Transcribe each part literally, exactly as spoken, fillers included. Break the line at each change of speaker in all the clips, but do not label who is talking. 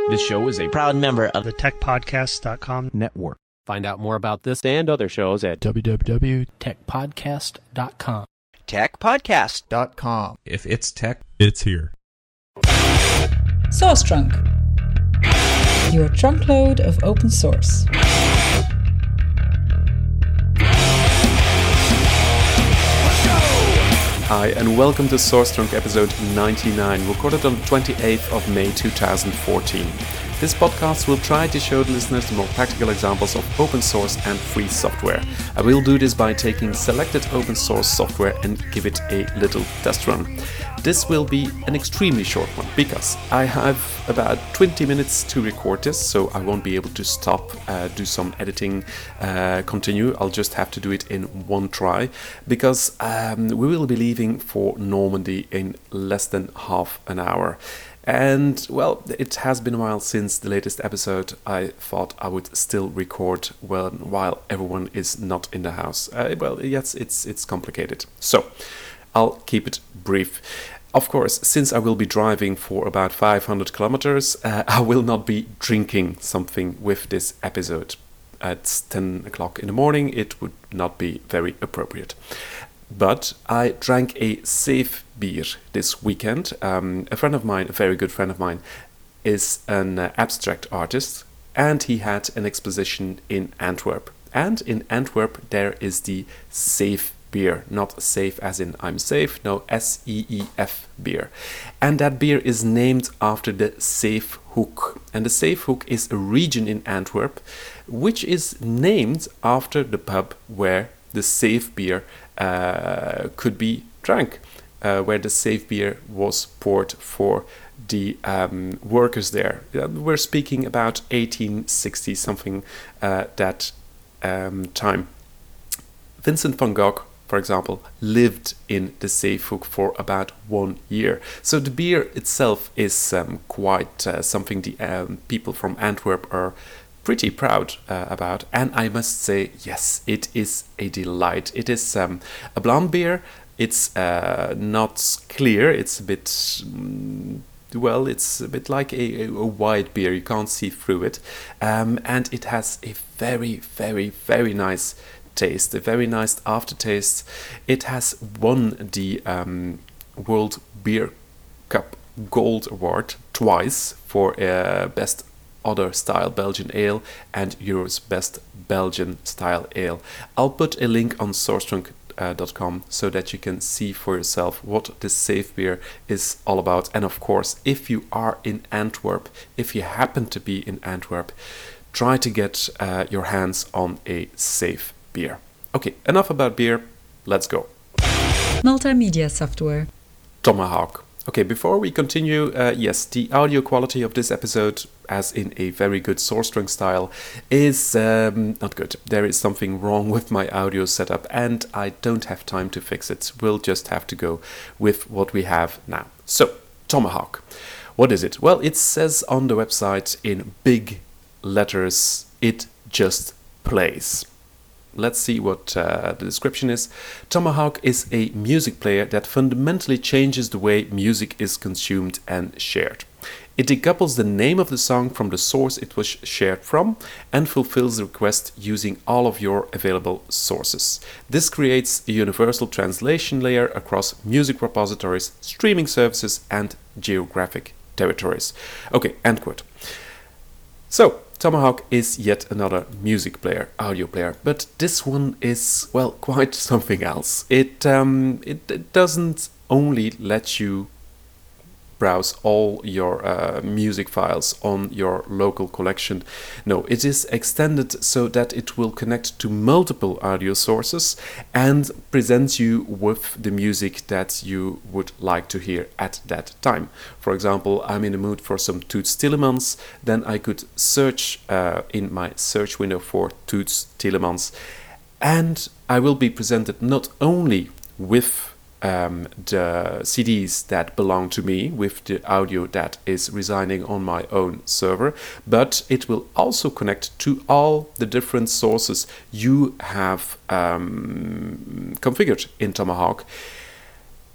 This show is a proud member of
the tech podcast dot com
network.
Find out more about this and other shows at
w w w dot
tech podcast dot com.
tech podcast
dot com.
If it's tech, it's here.
Source Trunk, your trunkload of open source.
Hi, and welcome to Source Trunk episode ninety-nine, recorded on the twenty-eighth of May two thousand fourteen. This podcast will try to show the listeners the more practical examples of open source and free software. I will do this by taking selected open source software and give it a little test run. This will be an extremely short one because I have about twenty minutes to record this, so I won't be able to stop, uh, do some editing, uh, continue. I'll just have to do it in one try because um, we will be leaving for Normandy in less than half an hour. And, well, it has been a while since the latest episode. I thought I would still record well, while everyone is not in the house. Uh, well, yes, it's it's complicated. So, I'll keep it brief. Of course, since I will be driving for about five hundred kilometers, uh, I will not be drinking something with this episode. At ten o'clock in the morning, it would not be very appropriate. But I drank a safe beer this weekend. Um, a friend of mine, a very good friend of mine, is an uh, abstract artist, and he had an exposition in Antwerp. And in Antwerp, there is the safe beer, not safe as in I'm safe, no, S E E F beer. And that beer is named after the Safe Hoek. And the Safe Hoek is a region in Antwerp, which is named after the pub where the safe beer uh, could be drank, uh, where the safe beer was poured for the um, workers there. Uh, we're speaking about eighteen sixty something uh, that um, time. Vincent van Gogh, for example, lived in the Safe Hoek for about one year. So the beer itself is um, quite uh, something the um, people from Antwerp are pretty proud uh, about, and I must say, yes, it is a delight. It is um, a blonde beer. It's uh, not clear. It's a bit, mm, well, it's a bit like a, a white beer. You can't see through it, um, and it has a very, very, very nice taste. A very nice aftertaste. It has won the um, World Beer Cup Gold Award twice for uh, best other style Belgian ale and Europe's best Belgian style ale. I'll put a link on source trunk dot com so that you can see for yourself what this safe beer is all about. And of course, if you are in Antwerp, if you happen to be in Antwerp, try to get uh, your hands on a safe beer. Okay, enough about beer. Let's go.
Multimedia software.
Tomahawk. Okay, before we continue, uh, yes, the audio quality of this episode, as in a very good Source Trunk style, is um, not good. There is something wrong with my audio setup, and I don't have time to fix it. We'll just have to go with what we have now. So, Tomahawk. What is it? Well, it says on the website in big letters, it just plays. Let's see what uh, the description is. Tomahawk is a music player that fundamentally changes the way music is consumed and shared. It decouples the name of the song from the source it was shared from and fulfills the request using all of your available sources. This creates a universal translation layer across music repositories, streaming services, and geographic territories. Okay, end quote. So, Tomahawk is yet another music player, audio player, but this one is, well, quite something else. It, um, it, it doesn't only let you browse all your uh, music files on your local collection. No, it is extended so that it will connect to multiple audio sources and present you with the music that you would like to hear at that time. For example, I'm in the mood for some Toots Thielemans, then I could search uh, in my search window for Toots Thielemans, and I will be presented not only with Um, the C Ds that belong to me with the audio that is residing on my own server, but it will also connect to all the different sources you have um, configured in Tomahawk.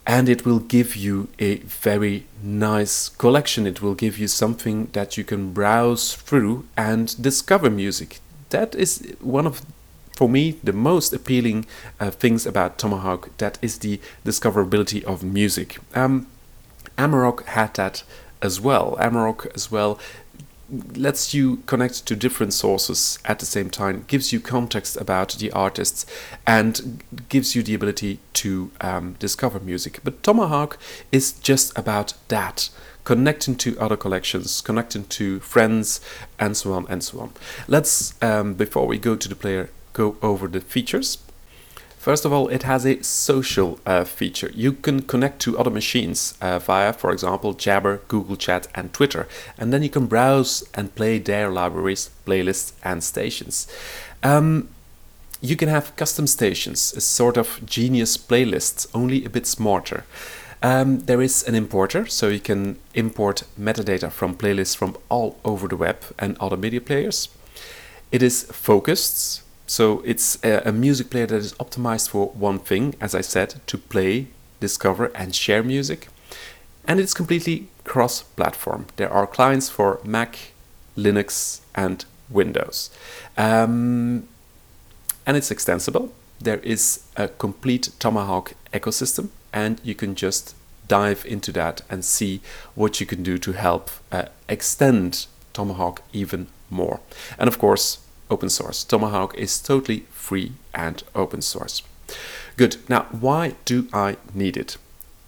and it will give you a very nice collection. It will give you something that you can browse through and discover music. That is one of, for me, the most appealing uh, things about Tomahawk. That is the discoverability of music. Um, Amarok had that as well. Amarok as well lets you connect to different sources at the same time, gives you context about the artists, and gives you the ability to um, discover music. But Tomahawk is just about that, connecting to other collections, connecting to friends, and so on and so on. Let's, um, before we go to the player, go over the features. First of all, it has a social uh, feature. You can connect to other machines uh, via, for example, Jabber, Google Chat and Twitter. And then you can browse and play their libraries, playlists and stations. Um, you can have custom stations, a sort of genius playlists, only a bit smarter. Um, there is an importer, so you can import metadata from playlists from all over the web and other media players. It is focused. So it's a, a music player that is optimized for one thing, as I said, to play, discover and share music. And it's completely cross-platform. There are clients for Mac, Linux and Windows. Um, and it's extensible. There is a complete Tomahawk ecosystem, and you can just dive into that and see what you can do to help uh, extend Tomahawk even more. And of course, open source. Tomahawk is totally free and open source. Good. Now, why do I need it?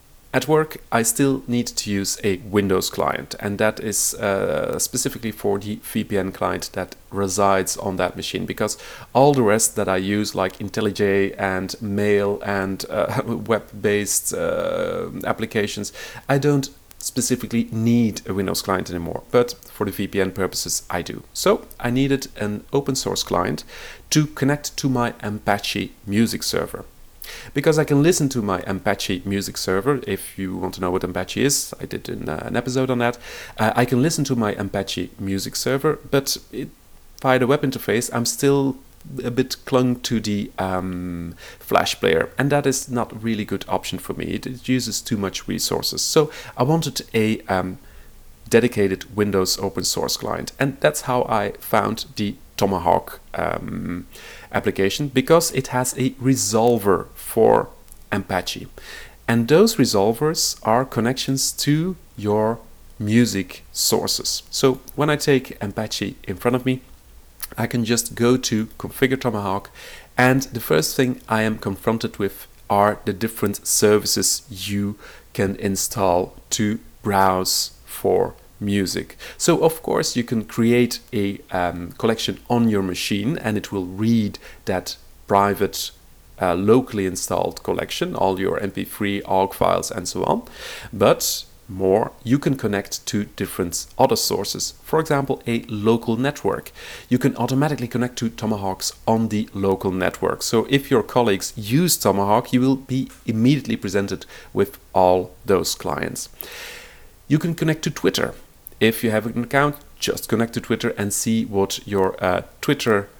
At work, I still need to use a Windows client, and that is uh, specifically for the V P N client that resides on that machine, because all the rest that I use, like IntelliJ and Mail and uh, web-based uh, applications, I don't specifically need a Windows client anymore, but for the V P N purposes I do. So I needed an open source client to connect to my Apache music server. Because I can listen to my Apache music server, if you want to know what Apache is, I did an, uh, an episode on that. Uh, I can listen to my Apache music server, but it, via the web interface I'm still a bit clung to the um, Flash player, and that is not a really good option for me. It, it uses too much resources. So I wanted a um, dedicated Windows open source client, and that's how I found the Tomahawk um, application, because it has a resolver for Apache. And those resolvers are connections to your music sources. So when I take Apache in front of me, I can just go to Configure Tomahawk, and the first thing I am confronted with are the different services you can install to browse for music. So of course you can create a um, collection on your machine, and it will read that private uh, locally installed collection, all your M P three, O G files and so on. But more, you can connect to different other sources. For example, a local network. You can automatically connect to Tomahawks on the local network. So if your colleagues use Tomahawk, you will be immediately presented with all those clients. You can connect to Twitter. If you have an account, just connect to Twitter and see what your uh, Twitter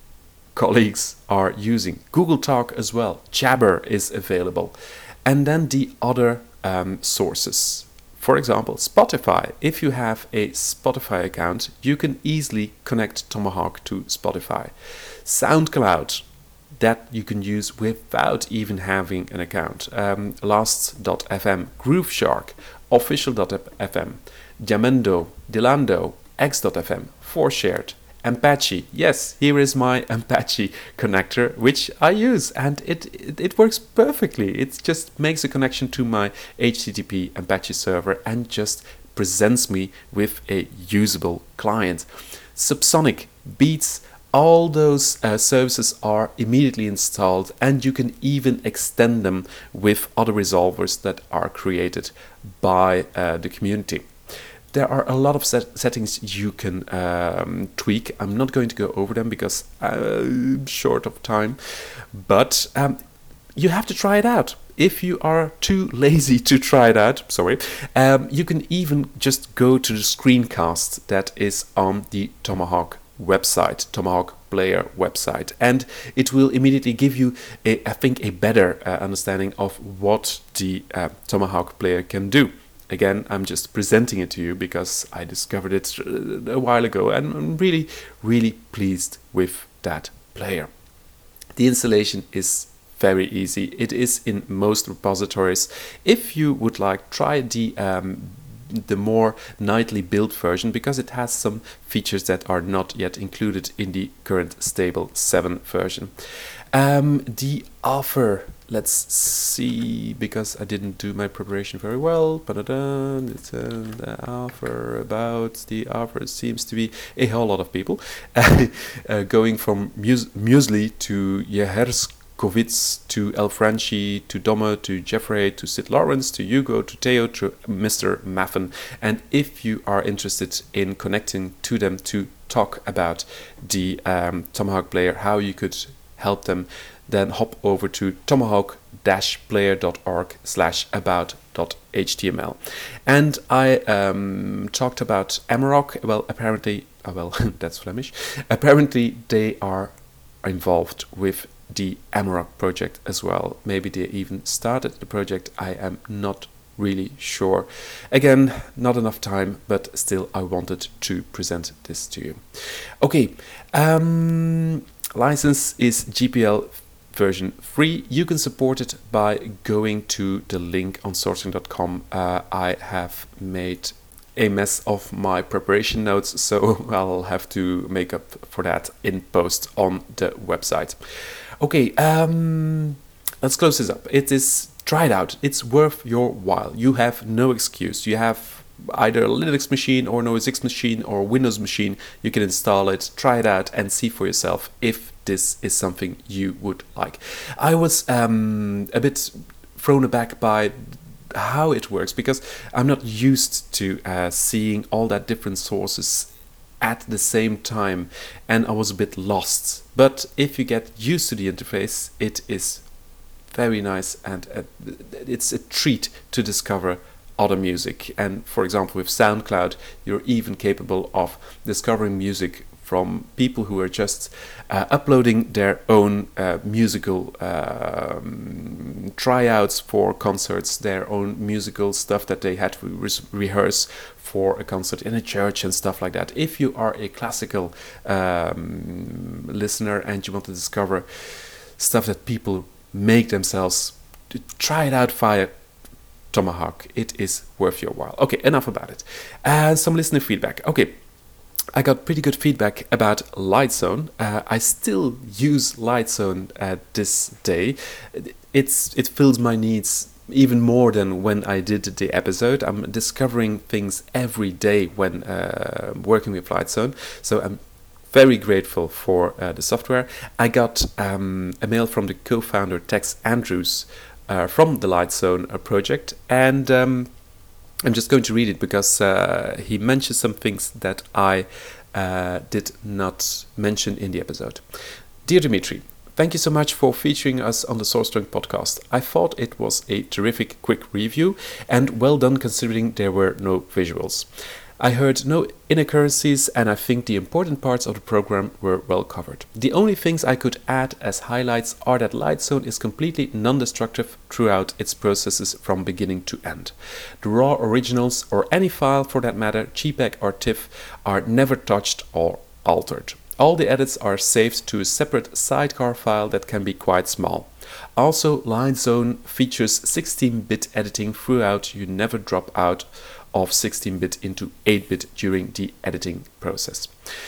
colleagues are using. Google Talk as well. Jabber is available. And then the other um, sources. For example, Spotify. If you have a Spotify account, you can easily connect Tomahawk to Spotify. SoundCloud, that you can use without even having an account. Um, Last dot f m, Grooveshark, Official dot f m, Jamendo, Delando, X dot f m, ForShared, Apache. Yes, here is my Apache connector, which I use, and it, it it works perfectly. It just makes a connection to my H T T P Apache server and just presents me with a usable client. Subsonic, Beats, all those uh, services are immediately installed, and you can even extend them with other resolvers that are created by uh, the community. There are a lot of set settings you can um, tweak. I'm not going to go over them because I'm short of time, but um, you have to try it out. If you are too lazy to try it out, sorry, um, you can even just go to the screencast that is on the Tomahawk website, Tomahawk Player website, and it will immediately give you, a, I think, a better uh, understanding of what the uh, Tomahawk Player can do. Again, I'm just presenting it to you because I discovered it a while ago, and I'm really, really pleased with that player. The installation is very easy. It is in most repositories. If you would like, try the um, the more nightly built version, because it has some features that are not yet included in the current stable seven version. Um, the offer, let's see, because I didn't do my preparation very well. Ba-da-da, it's, uh, the offer about the offer seems to be a whole lot of people uh, going from mus- Muesli to Jeherskovitz to El Franchi to Domme to Jeffrey to Sid Lawrence to Hugo to Theo to Mister Maffen. And if you are interested in connecting to them to talk about the um, Tomahawk Player, how you could help them, then hop over to tomahawk dash player dot org slash about dot h t m l. And I um, talked about Amarok. Well, apparently, oh, well, that's Flemish. Apparently, they are involved with the Amarok project as well. Maybe they even started the project. I am not really sure. Again, not enough time, but still I wanted to present this to you. Okay, um, license is G P L version free. You can support it by going to the link on sourcing dot com. Uh, I have made a mess of my preparation notes, so I'll have to make up for that in post on the website. Okay, um, let's close this up. It is, try it out. It's worth your while. You have no excuse. You have either a Linux machine or an O S X machine or a Windows machine. You can install it, try it out, and see for yourself if this is something you would like. I was um, a bit thrown aback by how it works, because I'm not used to uh, seeing all that different sources at the same time, and I was a bit lost. But if you get used to the interface, it is very nice, and uh, it's a treat to discover other music. And for example, with SoundCloud, you're even capable of discovering music from people who are just uh, uploading their own uh, musical um, tryouts for concerts, their own musical stuff that they had to re- rehearse for a concert in a church and stuff like that. If you are a classical um, listener and you want to discover stuff that people make themselves, try it out via Tomahawk. It is worth your while. Okay, enough about it. And some listener feedback. Okay. I got pretty good feedback about Lightsone. Uh, I still use Lightsone uh, this day. It's it fills my needs even more than when I did the episode. I'm discovering things every day when uh, working with Lightsone, so I'm very grateful for uh, the software. I got um, a mail from the co-founder Tex Andrews uh, from the Lightsone uh, project, and um, I'm just going to read it because uh, he mentions some things that I uh, did not mention in the episode. Dear Dimitri, thank you so much for featuring us on the SourceTrunk podcast. I thought it was a terrific quick review and well done considering there were no visuals. I heard no inaccuracies, and I think the important parts of the program were well covered. The only things I could add as highlights are that Lightsone is completely non-destructive throughout its processes from beginning to end. The raw originals, or any file for that matter, JPEG or TIFF, are never touched or altered. All the edits are saved to a separate sidecar file that can be quite small. Also, Lightsone features sixteen bit editing throughout. You never drop out of sixteen bit into eight bit during the editing process.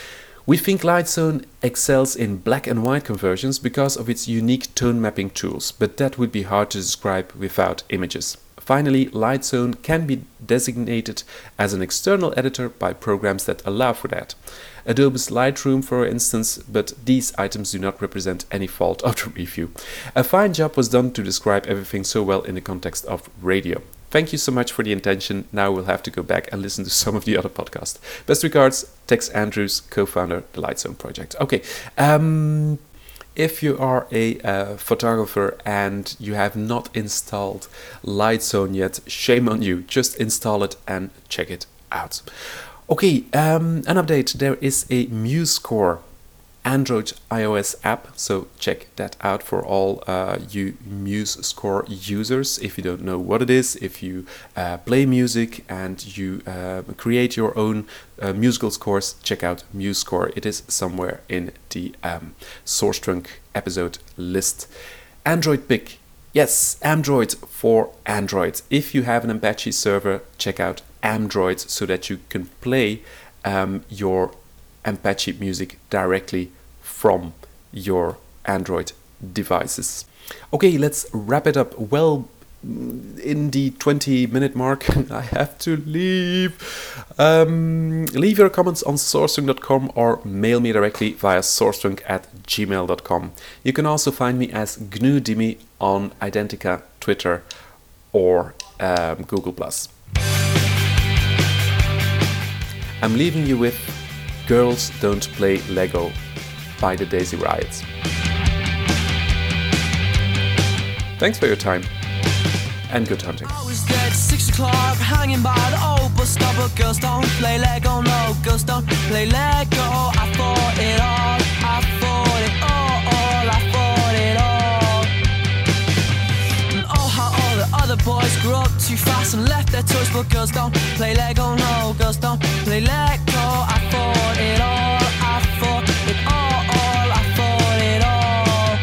We think Lightsone excels in black and white conversions because of its unique tone mapping tools, but that would be hard to describe without images. Finally, Lightsone can be designated as an external editor by programs that allow for that. Adobe's Lightroom, for instance, but these items do not represent any fault of the review. A fine job was done to describe everything so well in the context of radio. Thank you so much for the attention. Now we'll have to go back and listen to some of the other podcasts. Best regards, Tex Andrews, co-founder of the Lightsone project. Okay, um, if you are a uh, photographer and you have not installed Lightsone yet, shame on you. Just install it and check it out. Okay, um, an update. There is a MuseScore Android iOS app, so check that out for all uh, you MuseScore users. If you don't know what it is, if you uh, play music and you uh, create your own uh, musical scores, check out MuseScore. It is somewhere in the um, Source Trunk episode list. Android pick. Yes, Android for Android. If you have an Apache server, check out Android so that you can play um, your Apache music directly from your Android devices. Okay, let's wrap it up. Well, in the twenty minute mark, I have to leave. Um, leave your comments on sourcetrunk dot com or mail me directly via sourcetrunk at gmail dot com. You can also find me as GnuDimi on Identica, Twitter, or um, Google plus. I'm leaving you with Girls Don't Play Lego by the Daisy Riots. Thanks for your time and good hunting.
I was there at six o'clock, hanging by the old bus stop, but girls don't play Lego, no, girls don't play Lego. I thought it all, I thought it all, all I thought it all. And oh, how all the other boys grew up too fast and left their toys, but girls don't play Lego, no, girls don't play Lego. I thought it all, I thought it all, all I thought it all.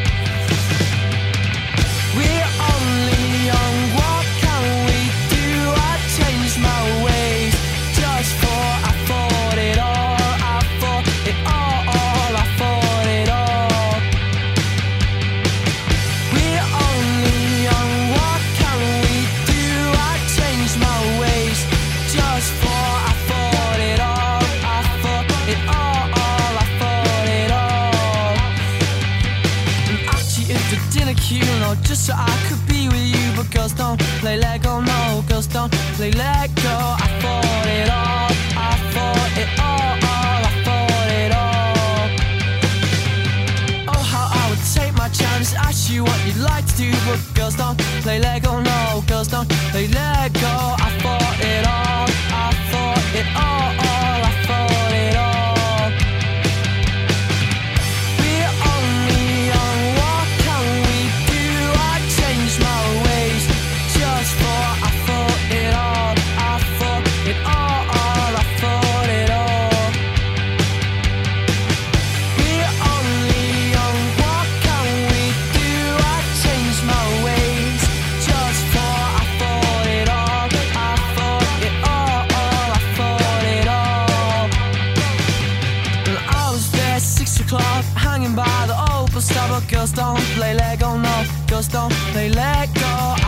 We're only young, what can we do? I changed my ways just for I thought it all, I thought it all, all I thought it all. We're only young, what can we do? I changed my ways just for I thought it all, I thought it all, all I thought it all. And actually it's a dinner queue, no, just so I could be with you. But girls don't play Lego, no, girls don't play Lego. I thought it all, I thought it all, all I thought it all. Oh, how I would take my chance, ask you what you'd like to do. But girls don't play Lego, no, girls don't play Lego. I thought it all, I thought it all, all I thought it all. We're only young, what can we do? I changed my ways just for I thought it all, I thought it all, all I thought it all. We're only young, what can we do? I changed my ways just for I thought it all, I thought it all, all I thought it all. And I was there at six o'clock, hanging by the old bus stop, but girls don't play Lego, no, girls don't play Lego.